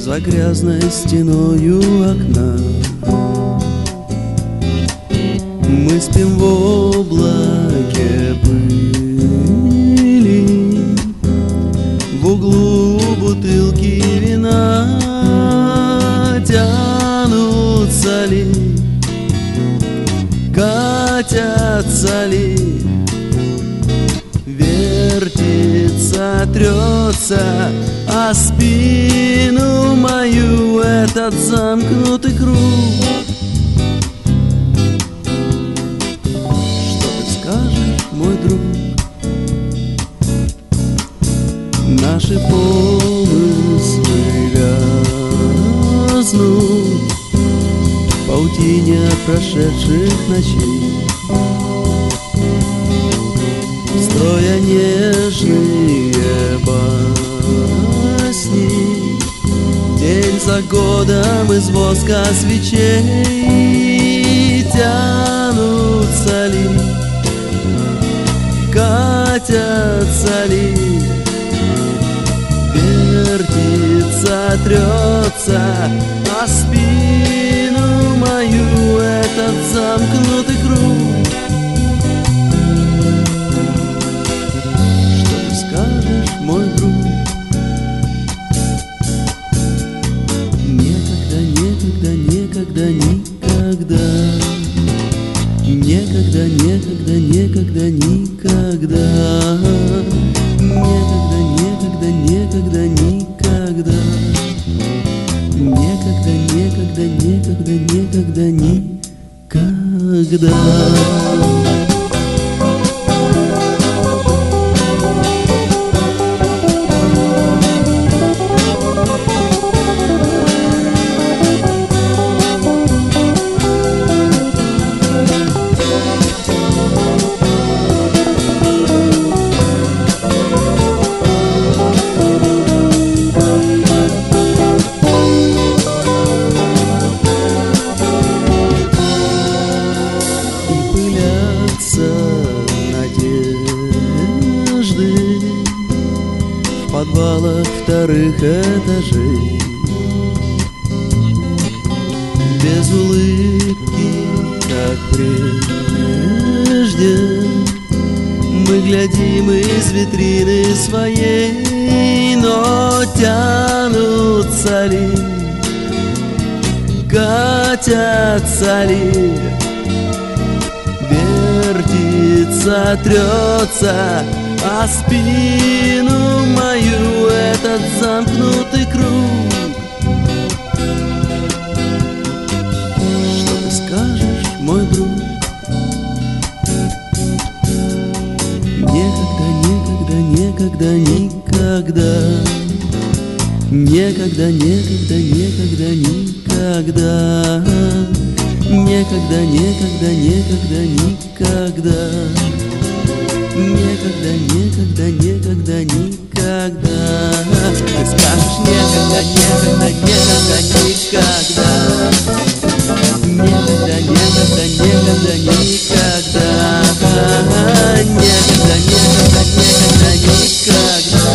за грязной стеною окна. Мы спим в облаке пыли, в углу бутылки вина. Тянутся ли, катятся ли, вертится, трется о спину мою этот замкнутый круг. Что ты скажешь, мой друг? Наши помыслы вязнут в паутине прошедших ночей, строя нежные басни, день за годом из воска свечей. Тянутся ли, катятся ли, вертится, трется о спину мою этот замкнутый круг. Что ты скажешь, мой друг? Некогда, некогда, некогда, никогда. Некогда, некогда, некогда, никогда. Некогда, некогда, некогда, никогда. Некогда, некогда, некогда, некогда, никогда. В подвалах вторых этажей, без улыбки, как прежде, мы глядим из витрины своей. Но тянутся ли, катятся ли, вертится, трется о спину мою этот замкнутый круг. Что ты скажешь, мой друг? Некогда, некогда, некогда, никогда. Некогда, некогда, некогда, никогда. Некогда, некогда, некогда, никогда. Некогда, некогда, некогда, никогда. Ты скажешь некогда, некогда, некогда, никогда. Некогда, некогда, некогда, никогда. Некогда, некогда, некогда, никогда.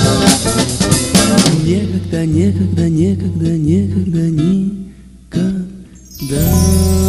Некогда, некогда, некогда, некогда, никогда.